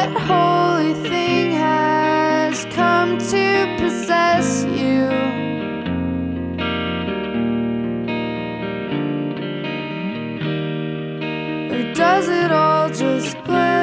what holy thing has come to possess you? Or does it all just blend?